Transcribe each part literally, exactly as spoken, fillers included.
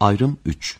Ayrım üç.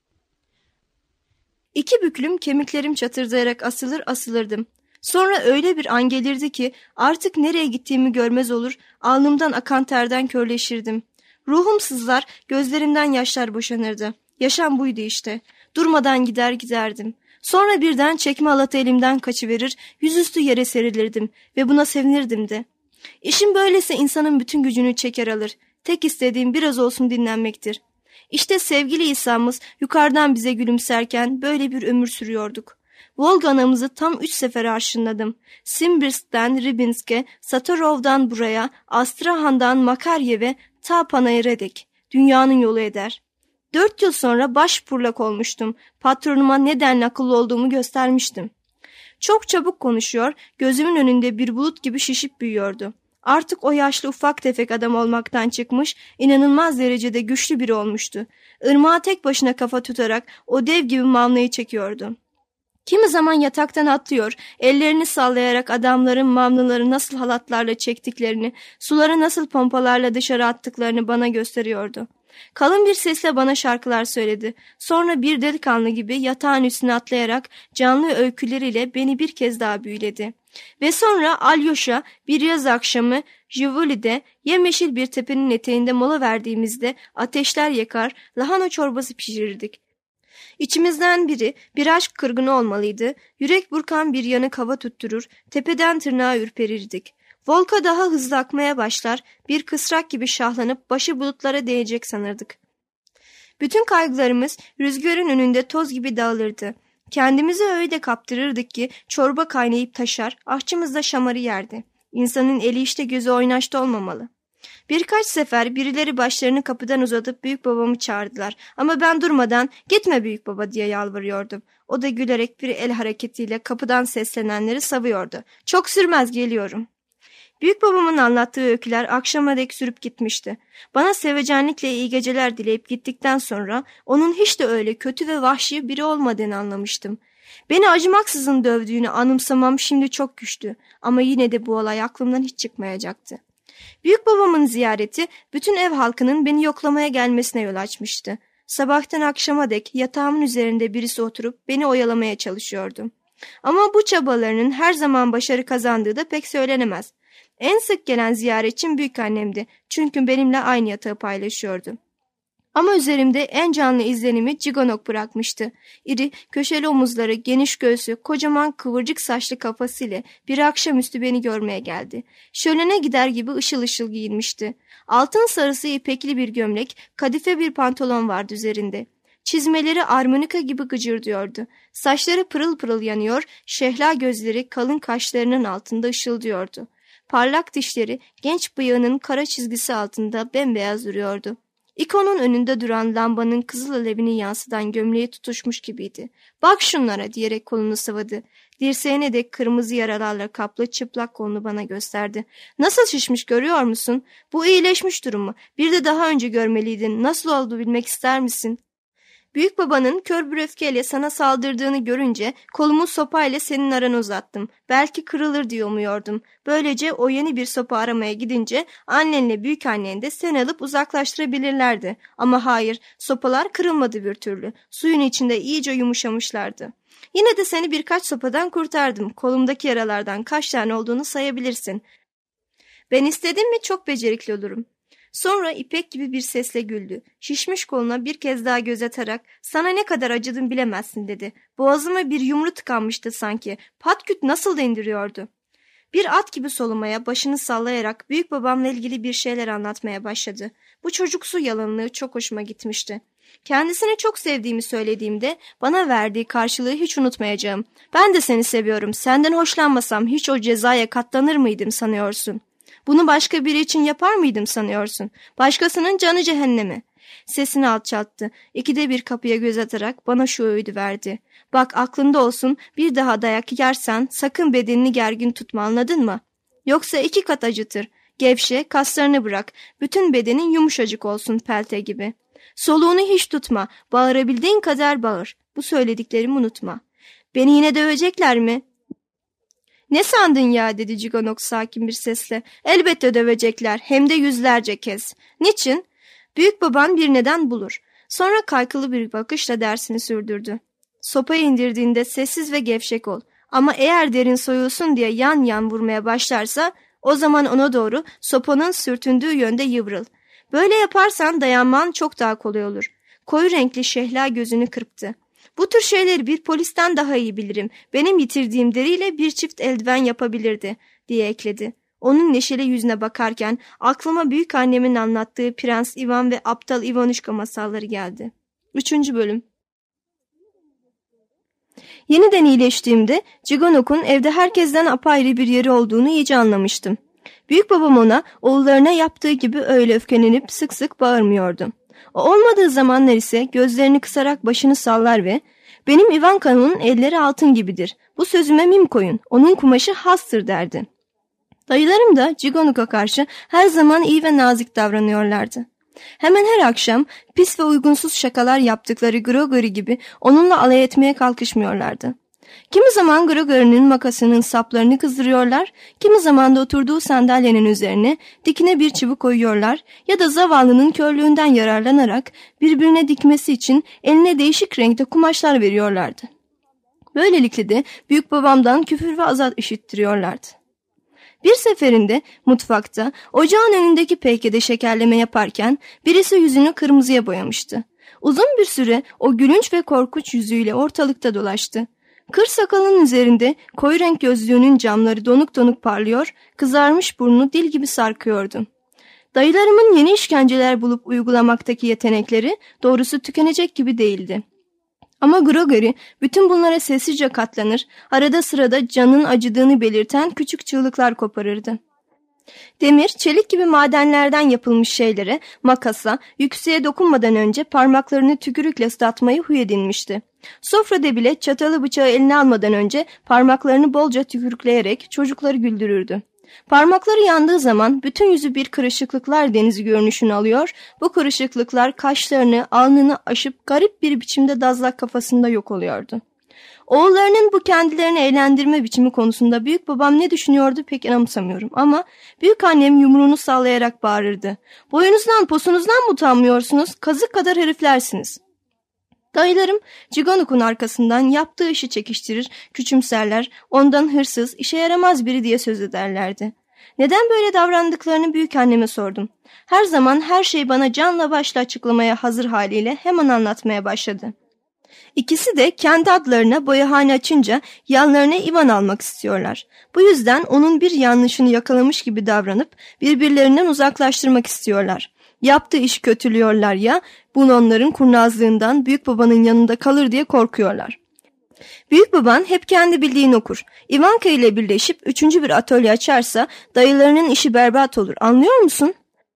İki büklüm kemiklerim çatırdayarak asılır asılırdım. Sonra öyle bir an gelirdi ki artık nereye gittiğimi görmez olur, alnımdan akan terden körleşirdim. Ruhum sızlar, gözlerimden yaşlar boşanırdı. Yaşam buydu işte. Durmadan gider giderdim. Sonra birden çekme halatı elimden kaçıverir, yüzüstü yere serilirdim ve buna sevinirdim de. İşin böylesi insanın bütün gücünü çeker alır. Tek istediğim biraz olsun dinlenmektir. İşte sevgili İsa'mız yukarıdan bize gülümserken böyle bir ömür sürüyorduk. Volga anamızı tam üç sefer arşınladım. Simbirsk'ten Ribinsk'e, Satorov'dan buraya, Astrahan'dan Makaryev'e, ta Panayır'a dek. Dünyanın yolu eder. Dört yıl sonra başpurlak olmuştum. Patronuma neden akıllı olduğumu göstermiştim. Çok çabuk konuşuyor, gözümün önünde bir bulut gibi şişip büyüyordu. Artık o yaşlı ufak tefek adam olmaktan çıkmış, inanılmaz derecede güçlü biri olmuştu. Irmağa tek başına kafa tutarak o dev gibi mamlayı çekiyordu. Kimi zaman yataktan atlıyor, ellerini sallayarak adamların mamlıları nasıl halatlarla çektiklerini, suları nasıl pompalarla dışarı attıklarını bana gösteriyordu. Kalın bir sesle bana şarkılar söyledi. Sonra bir delikanlı gibi yatağın üstüne atlayarak canlı öyküleriyle beni bir kez daha büyüledi. Ve sonra Alyosha bir yaz akşamı Jivoli'de yemyeşil bir tepenin eteğinde mola verdiğimizde ateşler yakar, lahana çorbası pişirirdik. İçimizden biri bir aşk kırgını olmalıydı, yürek burkan bir yanık hava tutturur, tepeden tırnağa ürperirdik. Volga daha hızlı akmaya başlar, bir kısrak gibi şahlanıp başı bulutlara değecek sanırdık. Bütün kaygılarımız rüzgarın önünde toz gibi dağılırdı. Kendimizi öyle kaptırırdık ki çorba kaynayıp taşar, ahçımız da şamarı yerdi. İnsanın eli işte gözü oynaşta olmamalı. Birkaç sefer birileri başlarını kapıdan uzatıp büyük babamı çağırdılar. Ama ben durmadan "Gitme büyük baba" diye yalvarıyordum. O da gülerek bir el hareketiyle kapıdan seslenenleri savuyordu. "Çok sürmez, geliyorum." Büyük babamın anlattığı öyküler akşama dek sürüp gitmişti. Bana sevecenlikle iyi geceler dileyip gittikten sonra onun hiç de öyle kötü ve vahşi biri olmadığını anlamıştım. Beni acımaksızın dövdüğünü anımsamam şimdi çok güçtü ama yine de bu olay aklımdan hiç çıkmayacaktı. Büyük babamın ziyareti bütün ev halkının beni yoklamaya gelmesine yol açmıştı. Sabahtan akşama dek yatağımın üzerinde birisi oturup beni oyalamaya çalışıyordu. Ama bu çabalarının her zaman başarı kazandığı da pek söylenemez. En sık gelen ziyaretçim büyükannemdi. Çünkü benimle aynı yatağı paylaşıyordu. Ama üzerimde en canlı izlenimi Ciganok bırakmıştı. İri, köşeli omuzları, geniş göğsü, kocaman kıvırcık saçlı kafasıyla bir akşamüstü beni görmeye geldi. Şölene gider gibi ışıl ışıl giyinmişti. Altın sarısı ipekli bir gömlek, kadife bir pantolon vardı üzerinde. Çizmeleri armonika gibi gıcırdıyordu. Saçları pırıl pırıl yanıyor, şehla gözleri kalın kaşlarının altında ışıldıyordu. Parlak dişleri genç bıyığının kara çizgisi altında bembeyaz duruyordu. İkonun önünde duran lambanın kızıl alevini yansıdan gömleği tutuşmuş gibiydi. "Bak şunlara" diyerek kolunu sıvadı. Dirseğine dek kırmızı yaralarla kaplı çıplak kolunu bana gösterdi. "Nasıl şişmiş, görüyor musun? Bu iyileşmiş durumu. Bir de daha önce görmeliydin. Nasıl oldu bilmek ister misin?" Büyük babanın kör bir öfkeyle sana saldırdığını görünce kolumu sopayla senin arana uzattım. Belki kırılır diye umuyordum. Böylece o yeni bir sopa aramaya gidince annenle büyükannen de seni alıp uzaklaştırabilirlerdi. Ama hayır, sopalar kırılmadı bir türlü. Suyun içinde iyice yumuşamışlardı. Yine de seni birkaç sopadan kurtardım. Kolumdaki yaralardan kaç tane olduğunu sayabilirsin. Ben istedim mi çok becerikli olurum. Sonra ipek gibi bir sesle güldü. Şişmiş koluna bir kez daha göz atarak "Sana ne kadar acıdım bilemezsin" dedi. Boğazıma bir yumru tıkanmıştı sanki. Patküt nasıl da indiriyordu. Bir at gibi solumaya, başını sallayarak büyük babamla ilgili bir şeyler anlatmaya başladı. Bu çocuksu yalanlığı çok hoşuma gitmişti. Kendisini çok sevdiğimi söylediğimde bana verdiği karşılığı hiç unutmayacağım. "Ben de seni seviyorum. Senden hoşlanmasam hiç o cezaya katlanır mıydım sanıyorsun? Bunu başka biri için yapar mıydım sanıyorsun? Başkasının canı cehennemi." Sesini alçalttı. İkide bir kapıya göz atarak bana şu öğüdü verdi. "Bak, aklında olsun, bir daha dayak yersen sakın bedenini gergin tutma, anladın mı? Yoksa iki kat acıtır. Gevşe, kaslarını bırak. Bütün bedenin yumuşacık olsun, pelte gibi. Soluğunu hiç tutma. Bağırabildiğin kadar bağır. Bu söylediklerimi unutma." "Beni yine dövecekler mi?" "Ne sandın ya?" dedi Ciganok sakin bir sesle. "Elbette dövecekler, hem de yüzlerce kez. Niçin? Büyük baban bir neden bulur. Sonra kaykılı bir bakışla dersini sürdürdü. Sopayı indirdiğinde sessiz ve gevşek ol. Ama eğer derin soyulsun diye yan yan vurmaya başlarsa o zaman ona doğru sopanın sürtündüğü yönde yıvrıl. Böyle yaparsan dayanman çok daha kolay olur. Koyu renkli Şehla gözünü kırptı. Bu tür şeyleri bir polisten daha iyi bilirim. Benim yitirdiğim deriyle bir çift eldiven yapabilirdi diye ekledi. Onun neşeli yüzüne bakarken aklıma büyük annemin anlattığı Prens Ivan ve Aptal Ivanuşka masalları geldi. Üçüncü bölüm. Yeniden iyileştiğimde Cigonok'un evde herkesten apayrı bir yeri olduğunu iyice anlamıştım. Büyük babam ona oğullarına yaptığı gibi öyle öfkelenip sık sık bağırmıyordu. O olmadığı zamanlar ise gözlerini kısarak başını sallar ve "Benim Ivanka'nın elleri altın gibidir. Bu sözüme mim koyun. Onun kumaşı hastır" derdi. Dayılarım da Cigonok'a karşı her zaman iyi ve nazik davranıyorlardı. Hemen her akşam pis ve uygunsuz şakalar yaptıkları Grigori gibi onunla alay etmeye kalkışmıyorlardı. Kimi zaman Grigori'nin makasının saplarını kızdırıyorlar, kimi zaman da oturduğu sandalyenin üzerine dikine bir çivi koyuyorlar ya da zavallının körlüğünden yararlanarak birbirine dikmesi için eline değişik renkte kumaşlar veriyorlardı. Böylelikle de büyük babamdan küfür ve azap işittiriyorlardı. Bir seferinde mutfakta ocağın önündeki peykede şekerleme yaparken birisi yüzünü kırmızıya boyamıştı. Uzun bir süre o gülünç ve korkunç yüzüyle ortalıkta dolaştı. Kır sakalının üzerinde koyu renk gözlüğünün camları donuk donuk parlıyor, kızarmış burnu dil gibi sarkıyordu. Dayılarımın yeni işkenceler bulup uygulamaktaki yetenekleri doğrusu tükenecek gibi değildi. Ama Grigori bütün bunlara sessizce katlanır, arada sırada canın acıdığını belirten küçük çığlıklar koparırdı. Demir, çelik gibi madenlerden yapılmış şeylere, makasa, yükseğe dokunmadan önce parmaklarını tükürükle ıslatmayı huy edinmişti. Sofrada bile çatalı bıçağı eline almadan önce parmaklarını bolca tükürükleyerek çocukları güldürürdü. Parmakları yandığı zaman bütün yüzü bir kırışıklıklar denizi görünüşünü alıyor, bu kırışıklıklar kaşlarını, alnını aşıp garip bir biçimde dazlak kafasında yok oluyordu. Oğullarının bu kendilerini eğlendirme biçimi konusunda büyük babam ne düşünüyordu pek anımsamıyorum ama büyük annem yumruğunu sallayarak bağırırdı. "Boyunuzdan posunuzdan mı utanmıyorsunuz? Kazık kadar heriflersiniz." Dayılarım Cigonok'un arkasından yaptığı işi çekiştirir, küçümserler, ondan hırsız, işe yaramaz biri diye söz ederlerdi. Neden böyle davrandıklarını büyükanneme sordum. Her zaman her şeyi bana canla başla açıklamaya hazır haliyle hemen anlatmaya başladı. İkisi de kendi adlarına boyahane açınca yanlarına Ivan almak istiyorlar. Bu yüzden onun bir yanlışını yakalamış gibi davranıp birbirlerinden uzaklaştırmak istiyorlar. Yaptığı iş kötülüyorlar ya, bunu onların kurnazlığından büyük babanın yanında kalır diye korkuyorlar. Büyük baban hep kendi bildiğini okur. Ivanka ile birleşip üçüncü bir atölye açarsa dayılarının işi berbat olur, anlıyor musun?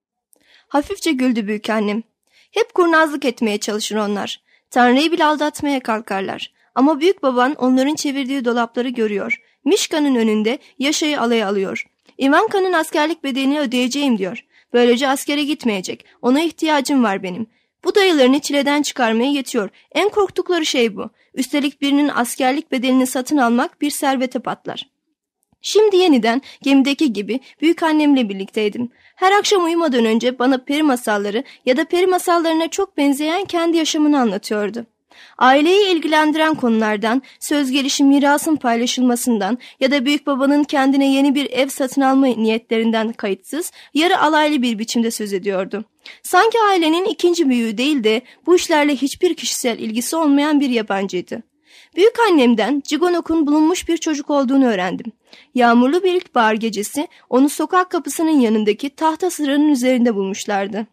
Hafifçe güldü büyükannem. Hep kurnazlık etmeye çalışır onlar. Tanrı'yı bile aldatmaya kalkarlar. Ama büyük baban onların çevirdiği dolapları görüyor. Mişka'nın önünde Yaşa'yı alaya alıyor. Ivanka'nın askerlik bedelini ödeyeceğim diyor. Böylece askere gitmeyecek. Ona ihtiyacım var benim. Bu dayılarını çileden çıkarmaya yetiyor. En korktukları şey bu. Üstelik birinin askerlik bedelini satın almak bir servete patlar. Şimdi yeniden gemideki gibi büyükannemle birlikteydim. Her akşam uyumadan önce bana peri masalları ya da peri masallarına çok benzeyen kendi yaşamını anlatıyordu. Aileyi ilgilendiren konulardan, söz gelişi mirasın paylaşılmasından ya da büyük babanın kendine yeni bir ev satın alma niyetlerinden kayıtsız, yarı alaylı bir biçimde söz ediyordu. Sanki ailenin ikinci büyüğü değil de bu işlerle hiçbir kişisel ilgisi olmayan bir yabancıydı. Büyük annemden Cigonok'un bulunmuş bir çocuk olduğunu öğrendim. Yağmurlu bir ilkbahar gecesi onu sokak kapısının yanındaki tahta sıranın üzerinde bulmuşlardı.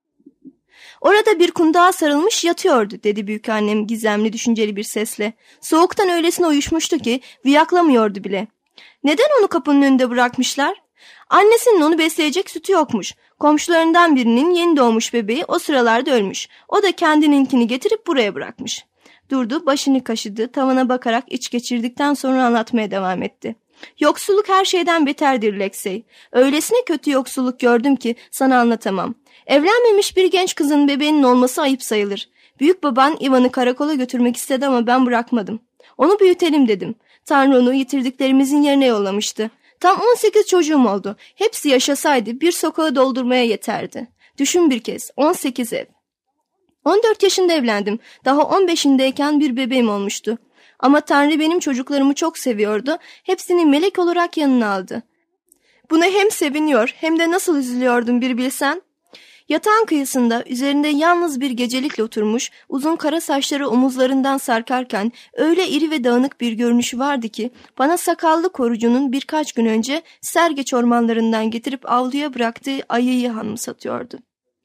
"Orada bir kundağa sarılmış yatıyordu," dedi büyükannem gizemli düşünceli bir sesle. Soğuktan öylesine uyuşmuştu ki viyaklamıyordu bile. "Neden onu kapının önünde bırakmışlar?" "Annesinin onu besleyecek sütü yokmuş. Komşularından birinin yeni doğmuş bebeği o sıralarda ölmüş. O da kendininkini getirip buraya bırakmış." Durdu, başını kaşıdı, tavana bakarak iç geçirdikten sonra anlatmaya devam etti. "Yoksulluk her şeyden beterdir Lexey. Öylesine kötü yoksulluk gördüm ki sana anlatamam. Evlenmemiş bir genç kızın bebeğinin olması ayıp sayılır. Büyük baban Ivan'ı karakola götürmek istedi ama ben bırakmadım. Onu büyütelim dedim. Tanrı onu yitirdiklerimizin yerine yollamıştı. Tam on sekiz çocuğum oldu. Hepsi yaşasaydı bir sokağı doldurmaya yeterdi. Düşün bir kez, on sekiz ev." on dört yaşında evlendim. Daha on beşindeyken bir bebeğim olmuştu. Ama Tanrı benim çocuklarımı çok seviyordu. Hepsini melek olarak yanına aldı. Buna hem seviniyor hem de nasıl üzülüyordum bir bilsen. Yatağın kıyısında üzerinde yalnız bir gecelikle oturmuş, uzun kara saçları omuzlarından sarkarken öyle iri ve dağınık bir görünüşü vardı ki bana sakallı korucunun birkaç gün önce Sergeç ormanlarından getirip avluya bıraktığı ayıyı anımsatıyordu.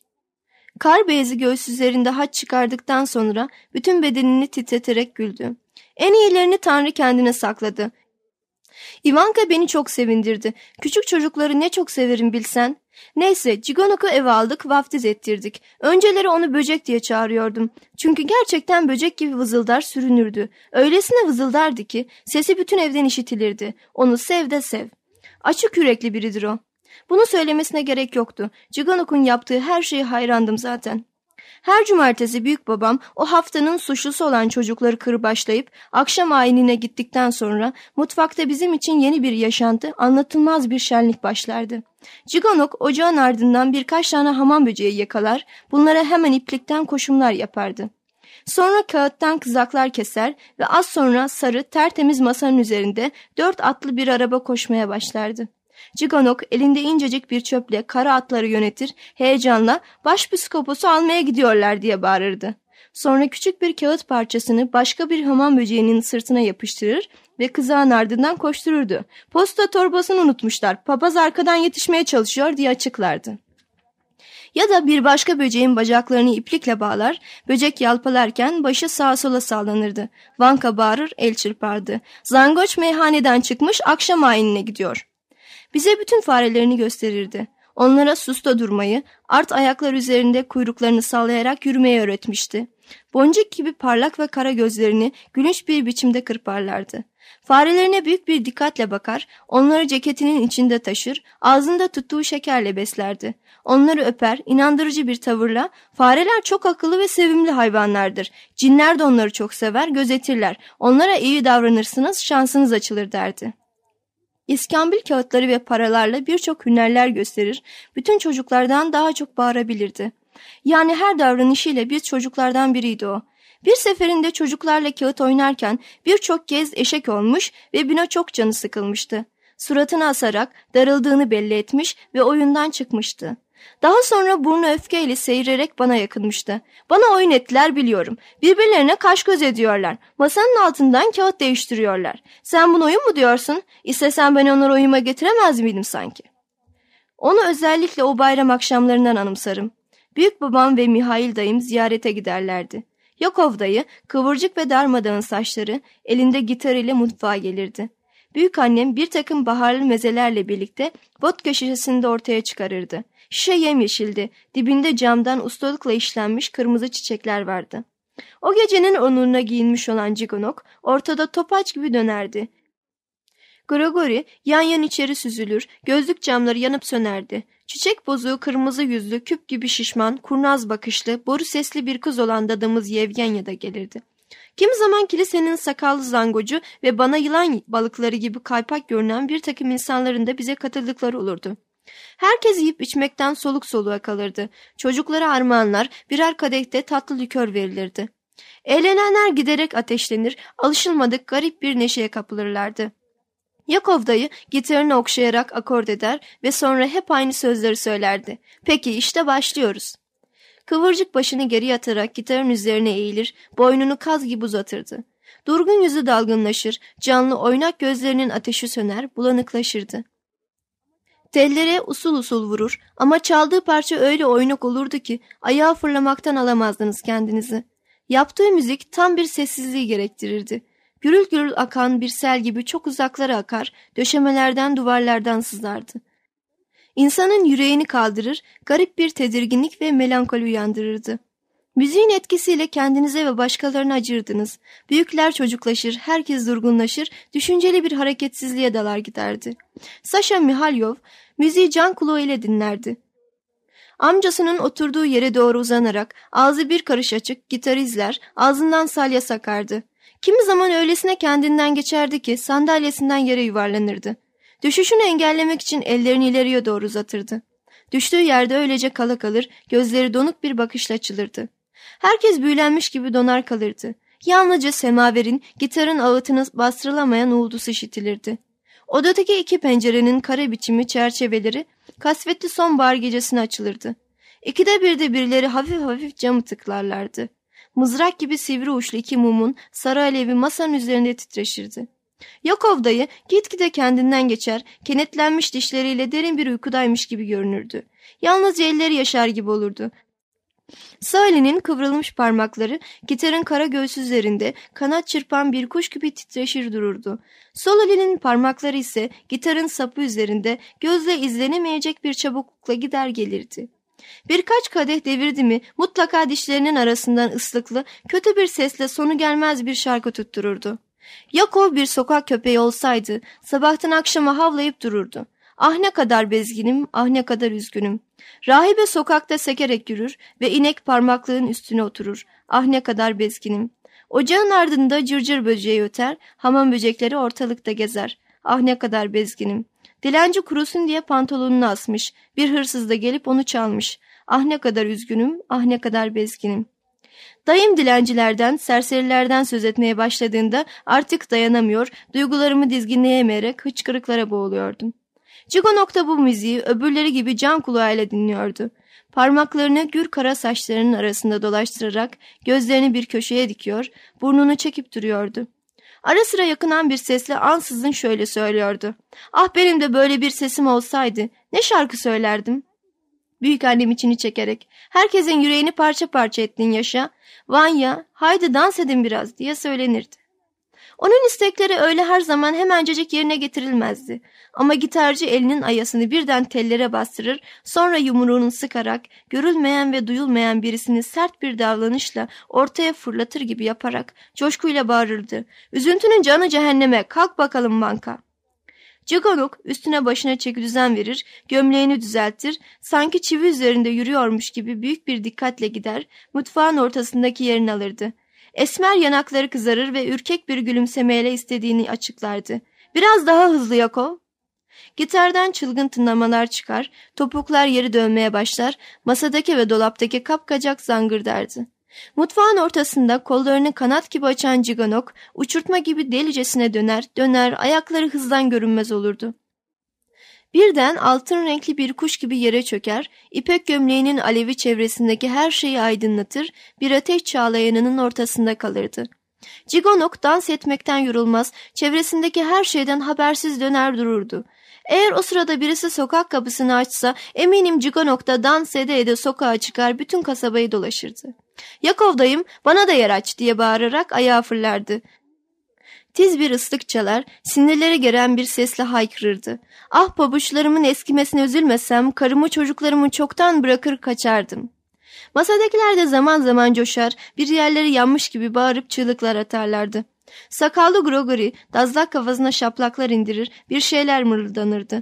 Kar beyazı göğüs üzerinde haç çıkardıktan sonra bütün bedenini titreterek güldü. En iyilerini Tanrı kendine sakladı. Ivanka beni çok sevindirdi. Küçük çocukları ne çok severim bilsen. Neyse, Cigonok'u eve aldık, vaftiz ettirdik. Önceleri onu böcek diye çağırıyordum. Çünkü gerçekten böcek gibi vızıldar sürünürdü. Öylesine vızıldardı ki sesi bütün evden işitilirdi. Onu sev de sev. Açık yürekli biridir o. Bunu söylemesine gerek yoktu. Cigonok'un yaptığı her şeye hayrandım zaten. Her cumartesi büyükbabam o haftanın suçlusu olan çocukları kırbaçlayıp akşam ayinine gittikten sonra mutfakta bizim için yeni bir yaşantı, anlatılmaz bir şenlik başlardı. Cigonok ocağın ardından birkaç tane hamam böceği yakalar, bunlara hemen iplikten koşumlar yapardı. Sonra kağıttan kızaklar keser ve az sonra sarı tertemiz masanın üzerinde dört atlı bir araba koşmaya başlardı. Cigonok elinde incecik bir çöple kara atları yönetir, heyecanla başpiskoposu almaya gidiyorlar diye bağırırdı. Sonra küçük bir kağıt parçasını başka bir hamam böceğinin sırtına yapıştırır ve kızağın ardından koştururdu. Posta torbasını unutmuşlar, papaz arkadan yetişmeye çalışıyor diye açıklardı. Ya da bir başka böceğin bacaklarını iplikle bağlar, böcek yalpalarken başı sağa sola sallanırdı. Vanka bağırır, el çırpardı. Zangoç meyhaneden çıkmış, akşam ayinine gidiyor. Bize bütün farelerini gösterirdi. Onlara susta durmayı, art ayaklar üzerinde kuyruklarını sallayarak yürümeyi öğretmişti. Boncuk gibi parlak ve kara gözlerini gülünç bir biçimde kırparlardı. Farelerine büyük bir dikkatle bakar, onları ceketinin içinde taşır, ağzında tuttuğu şekerle beslerdi. Onları öper, inandırıcı bir tavırla, fareler çok akıllı ve sevimli hayvanlardır. Cinler de onları çok sever, gözetirler. Onlara iyi davranırsınız, şansınız açılır derdi. İskambil kağıtları ve paralarla birçok hünerler gösterir, bütün çocuklardan daha çok bağırabilirdi. Yani her davranışıyla biz çocuklardan biriydi o. Bir seferinde çocuklarla kağıt oynarken birçok kez eşek olmuş ve Bino çok canı sıkılmıştı. Suratını asarak darıldığını belli etmiş ve oyundan çıkmıştı. Daha sonra burnu öfkeyle seyirerek bana yakınmıştı. Bana oyun ettiler biliyorum. Birbirlerine kaş göz ediyorlar. Masanın altından kağıt değiştiriyorlar. Sen bunu oyun mu diyorsun? İstesem ben onları oyuma getiremez miydim sanki? Onu özellikle o bayram akşamlarından anımsarım. Büyükbabam ve Mihail dayım ziyarete giderlerdi. Yakov dayı, kıvırcık ve darmadağın saçları, elinde gitar ile mutfağa gelirdi. Büyükannem bir takım baharlı mezelerle birlikte vodka şişesini de ortaya çıkarırdı. Şişe yemyeşildi, dibinde camdan ustalıkla işlenmiş kırmızı çiçekler vardı. O gecenin onuruna giyinmiş olan Cigonok ortada topaç gibi dönerdi. Grigori yan yan içeri süzülür, gözlük camları yanıp sönerdi. Çiçek bozuğu kırmızı yüzlü, küp gibi şişman, kurnaz bakışlı, boru sesli bir kız olan dadımız Yevgenya da gelirdi. Kimi zaman kilisenin sakallı zangocu ve bana yılan balıkları gibi kaypak görünen bir takım insanların da bize katıldıkları olurdu. Herkes yiyip içmekten soluk soluğa kalırdı. Çocuklara armağanlar, birer kadehte tatlı likör verilirdi. Eğlenenler giderek ateşlenir, alışılmadık garip bir neşeye kapılırlardı. Yakov dayı gitarını okşayarak akord eder ve sonra hep aynı sözleri söylerdi. Peki işte başlıyoruz. Kıvırcık başını geri atarak gitarın üzerine eğilir, boynunu kaz gibi uzatırdı. Durgun yüzü dalgınlaşır, canlı oynak gözlerinin ateşi söner, bulanıklaşırdı. Tellere usul usul vurur ama çaldığı parça öyle oynak olurdu ki ayağa fırlamaktan alamazdınız kendinizi. Yaptığı müzik tam bir sessizliği gerektirirdi. Gürül gürül akan bir sel gibi çok uzaklara akar, döşemelerden duvarlardan sızardı. İnsanın yüreğini kaldırır, garip bir tedirginlik ve melankoli uyandırırdı. Müziğin etkisiyle kendinize ve başkalarına acırdınız. Büyükler çocuklaşır, herkes durgunlaşır, düşünceli bir hareketsizliğe dalar giderdi. Sasha Mihalyov müziği can kulağı ile dinlerdi. Amcasının oturduğu yere doğru uzanarak ağzı bir karış açık gitar izler, ağzından salya sakardı. Kimi zaman öylesine kendinden geçerdi ki sandalyesinden yere yuvarlanırdı. Düşüşünü engellemek için ellerini ileriye doğru uzatırdı. Düştüğü yerde öylece kala kalır, gözleri donuk bir bakışla açılırdı. Herkes büyülenmiş gibi donar kalırdı. Yalnızca semaverin, gitarın ağıtını bastırılamayan uğultusu işitilirdi. Odadaki iki pencerenin kare biçimi çerçeveleri kasvetli sonbahar gecesine açılırdı. İkide bir de birileri hafif hafif camı tıklarlardı. Mızrak gibi sivri uçlu iki mumun sarı alevi masanın üzerinde titreşirdi. Yakov dayı gitgide kendinden geçer, kenetlenmiş dişleriyle derin bir uykudaymış gibi görünürdü. Yalnızca elleri yaşar gibi olurdu. Sağ elinin kıvrılmış parmakları gitarın kara göğsü üzerinde kanat çırpan bir kuş gibi titreşir dururdu. Sol elinin parmakları ise gitarın sapı üzerinde gözle izlenemeyecek bir çabuklukla gider gelirdi. Birkaç kadeh devirdi mi mutlaka dişlerinin arasından ıslıklı, kötü bir sesle sonu gelmez bir şarkı tuttururdu. Yakov bir sokak köpeği olsaydı sabahtan akşama havlayıp dururdu. Ah ne kadar bezginim, ah ne kadar üzgünüm. Rahibe sokakta sekerek yürür ve inek parmaklığın üstüne oturur. Ah ne kadar bezginim. Ocağın ardında cırcır böceği öter, hamam böcekleri ortalıkta gezer. Ah ne kadar bezginim. Dilenci kurusun diye pantolonunu asmış. Bir hırsız da gelip onu çalmış. Ah ne kadar üzgünüm, ah ne kadar bezginim. Dayım dilencilerden, serserilerden söz etmeye başladığında artık dayanamıyor, duygularımı dizginleyemeyerek hıçkırıklara boğuluyordum. Cigonok da bu müziği öbürleri gibi can kulağıyla dinliyordu. Parmaklarını gür kara saçlarının arasında dolaştırarak gözlerini bir köşeye dikiyor, burnunu çekip duruyordu. Ara sıra yakınan bir sesle ansızın şöyle söylüyordu. Ah benim de böyle bir sesim olsaydı ne şarkı söylerdim? Büyükannem içini çekerek, herkesin yüreğini parça parça ettin yaşa, Vanya, haydi dans edin biraz diye söylenirdi. Onun istekleri öyle her zaman hemencecik yerine getirilmezdi. Ama gitarcı elinin ayasını birden tellere bastırır, sonra yumruğunu sıkarak, görülmeyen ve duyulmayan birisini sert bir davranışla ortaya fırlatır gibi yaparak coşkuyla bağırırdı. Üzüntünün canı cehenneme, kalk bakalım banka. Cigonok üstüne başına çeki düzen verir, gömleğini düzeltir, sanki çivi üzerinde yürüyormuş gibi büyük bir dikkatle gider, mutfağın ortasındaki yerini alırdı. Esmer yanakları kızarır ve ürkek bir gülümsemeyle istediğini açıklardı. Biraz daha hızlı Yakov. Gitardan çılgın tınlamalar çıkar, topuklar yeri dönmeye başlar, masadaki ve dolaptaki kapkacak zangırdardı. Mutfağın ortasında kollarını kanat gibi açan Cigonok, uçurtma gibi delicesine döner, döner, ayakları hızdan görünmez olurdu. Birden altın renkli bir kuş gibi yere çöker, ipek gömleğinin alevi çevresindeki her şeyi aydınlatır, bir ateş çağlayanının ortasında kalırdı. Cigonok dans etmekten yorulmaz, çevresindeki her şeyden habersiz döner dururdu. Eğer o sırada birisi sokak kapısını açsa, eminim Cigonok da dans ede ede sokağa çıkar, bütün kasabayı dolaşırdı. Yakov dayım, bana da yer aç diye bağırarak ayağa fırlardı. Tiz bir ıslık çalar, sinirleri geren bir sesle haykırırdı. Ah pabuçlarımın eskimesine üzülmesem, karımı çocuklarımı çoktan bırakır kaçardım. Masadakiler de zaman zaman coşar, bir yerleri yanmış gibi bağırıp çığlıklar atarlardı. Sakallı Grigori, dazlak kafasına şaplaklar indirir, bir şeyler mırıldanırdı.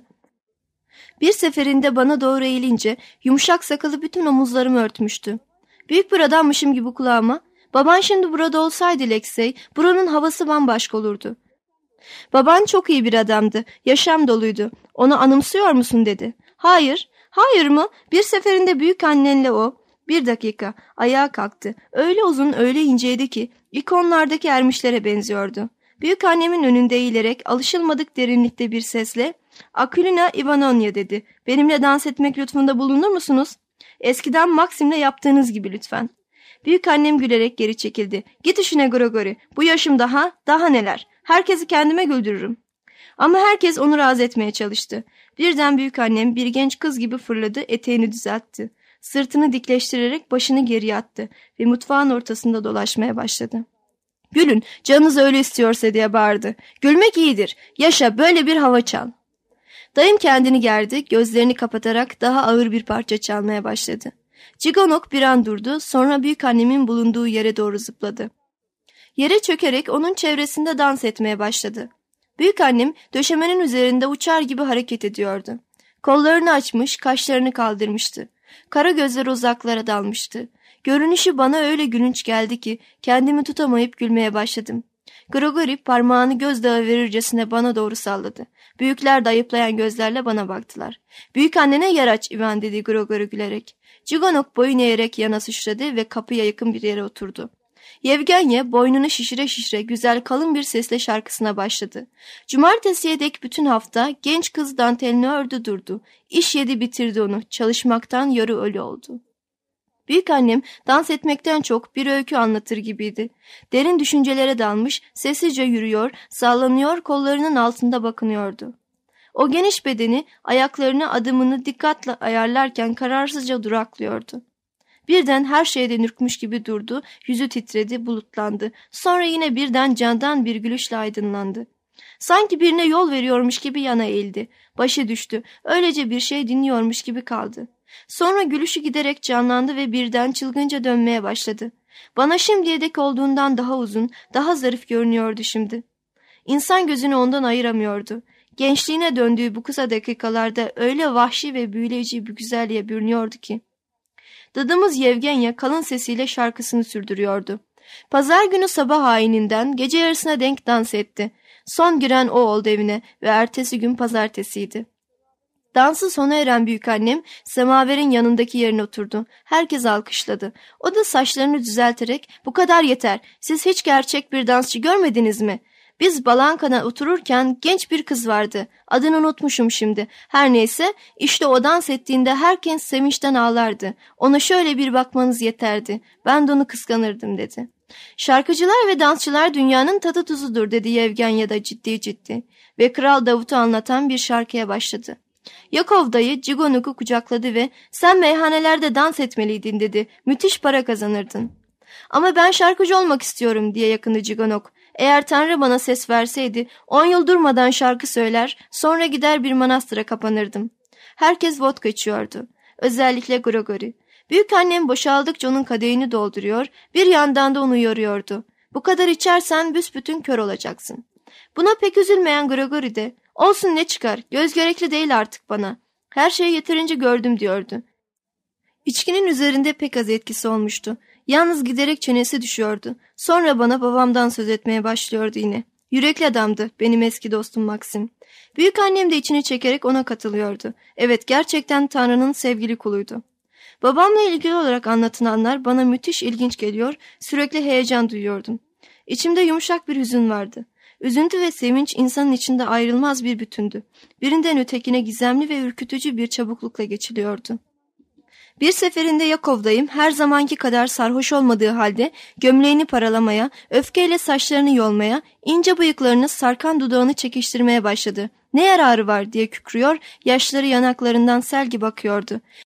Bir seferinde bana doğru eğilince, yumuşak sakalı bütün omuzlarımı örtmüştü. Büyük bir adammışım gibi kulağıma, baban şimdi burada olsaydı Leksey, buranın havası bambaşka olurdu. Baban çok iyi bir adamdı, yaşam doluydu. Onu anımsıyor musun dedi. Hayır, hayır mı? Bir seferinde büyük annenle o. Bir dakika, ayağa kalktı. Öyle uzun, öyle inceydi ki, ikonlardaki ermişlere benziyordu. Büyük annemin önünde eğilerek, alışılmadık derinlikte bir sesle, Akulina Ivanovna dedi. Benimle dans etmek lütfunda bulunur musunuz? Eskiden Maksim'le yaptığınız gibi lütfen. Büyük annem gülerek geri çekildi. Git işine Grigori. Bu yaşım daha, daha neler. Herkesi kendime güldürürüm. Ama herkes onu razı etmeye çalıştı. Birden büyük annem bir genç kız gibi fırladı, eteğini düzeltti. Sırtını dikleştirerek başını geriye attı ve mutfağın ortasında dolaşmaya başladı. Gülün, canınız öyle istiyorsa diye bağırdı. Gülmek iyidir. Yaşa, böyle bir hava çal. Dayım kendini gerdi, gözlerini kapatarak daha ağır bir parça çalmaya başladı. Cigonok bir an durdu, sonra büyük annemin bulunduğu yere doğru zıpladı. Yere çökerek onun çevresinde dans etmeye başladı. Büyük annem döşemenin üzerinde uçar gibi hareket ediyordu. Kollarını açmış, kaşlarını kaldırmıştı. Kara gözleri uzaklara dalmıştı. Görünüşü bana öyle gülünç geldi ki kendimi tutamayıp gülmeye başladım. Grigori parmağını gözdağı verircesine bana doğru salladı. Büyükler de ayıplayan gözlerle bana baktılar. Büyük annene yer aç Ivan dedi Grigori gülerek. Cigonok boyun eğerek yana sıçradı ve kapıya yakın bir yere oturdu. Yevgenya boynunu şişire şişire güzel kalın bir sesle şarkısına başladı. Cumartesiye dek bütün hafta genç kız dantelini ördü durdu. İş yedi bitirdi onu, çalışmaktan yarı ölü oldu. Büyükannem dans etmekten çok bir öykü anlatır gibiydi. Derin düşüncelere dalmış, sessizce yürüyor, sallanıyor, kollarının altında bakınıyordu. O geniş bedeni, ayaklarını, adımını dikkatle ayarlarken kararsızca duraklıyordu. Birden her şeyden ürkmüş gibi durdu, yüzü titredi, bulutlandı. Sonra yine birden candan bir gülüşle aydınlandı. Sanki birine yol veriyormuş gibi yana eğildi. Başı düştü, öylece bir şey dinliyormuş gibi kaldı. Sonra gülüşü giderek canlandı ve birden çılgınca dönmeye başladı. Bana şimdiye dek olduğundan daha uzun, daha zarif görünüyordu şimdi. İnsan gözünü ondan ayıramıyordu. Gençliğine döndüğü bu kısa dakikalarda öyle vahşi ve büyüleyici bir güzelliğe bürünüyordu ki. Dadımız Yevgenya kalın sesiyle şarkısını sürdürüyordu. Pazar günü sabah ayininden gece yarısına denk dans etti. Son giren o oldu evine ve ertesi gün pazartesiydi. Dansı sona eren büyükannem semaverin yanındaki yerine oturdu. Herkes alkışladı. O da saçlarını düzelterek "Bu kadar yeter. Siz hiç gerçek bir dansçı görmediniz mi? Biz Balanka'da otururken genç bir kız vardı. Adını unutmuşum şimdi. Her neyse işte o dans ettiğinde herkes sevinçten ağlardı. Ona şöyle bir bakmanız yeterdi. Ben de onu kıskanırdım" dedi. "Şarkıcılar ve dansçılar dünyanın tadı tuzudur" dedi Yevgenya da ciddi ciddi. Ve Kral Davut'u anlatan bir şarkıya başladı. Yakov dayı Cigonok'u kucakladı ve "Sen meyhanelerde dans etmeliydin" dedi. "Müthiş para kazanırdın." "Ama ben şarkıcı olmak istiyorum" diye yakındı Cigonok. "Eğer Tanrı bana ses verseydi on yıl durmadan şarkı söyler, sonra gider bir manastıra kapanırdım." Herkes vodka içiyordu. Özellikle Grigori. Büyükannem boşaldıkça onun kadehini dolduruyor, bir yandan da onu uyarıyordu. "Bu kadar içersen büsbütün kör olacaksın." Buna pek üzülmeyen Grigori de "Olsun ne çıkar, göz gerekli değil artık bana. Her şeyi yeterince gördüm" diyordu. İçkinin üzerinde pek az etkisi olmuştu. Yalnız giderek çenesi düşüyordu. Sonra bana babamdan söz etmeye başlıyordu yine. Yürekli adamdı benim eski dostum Maxim. Büyükannem de içini çekerek ona katılıyordu. Evet, gerçekten Tanrı'nın sevgili kuluydu. Babamla ilgili olarak anlatılanlar bana müthiş ilginç geliyor, sürekli heyecan duyuyordum. İçimde yumuşak bir hüzün vardı. Üzüntü ve sevinç insanın içinde ayrılmaz bir bütündü. Birinden ötekine gizemli ve ürkütücü bir çabuklukla geçiliyordu. Bir seferinde Yakov dayım her zamanki kadar sarhoş olmadığı halde gömleğini paralamaya, öfkeyle saçlarını yolmaya, ince bıyıklarını, sarkan dudağını çekiştirmeye başladı. "Ne yararı var?" diye kükrüyor, yaşları yanaklarından sel gibi akıyordu.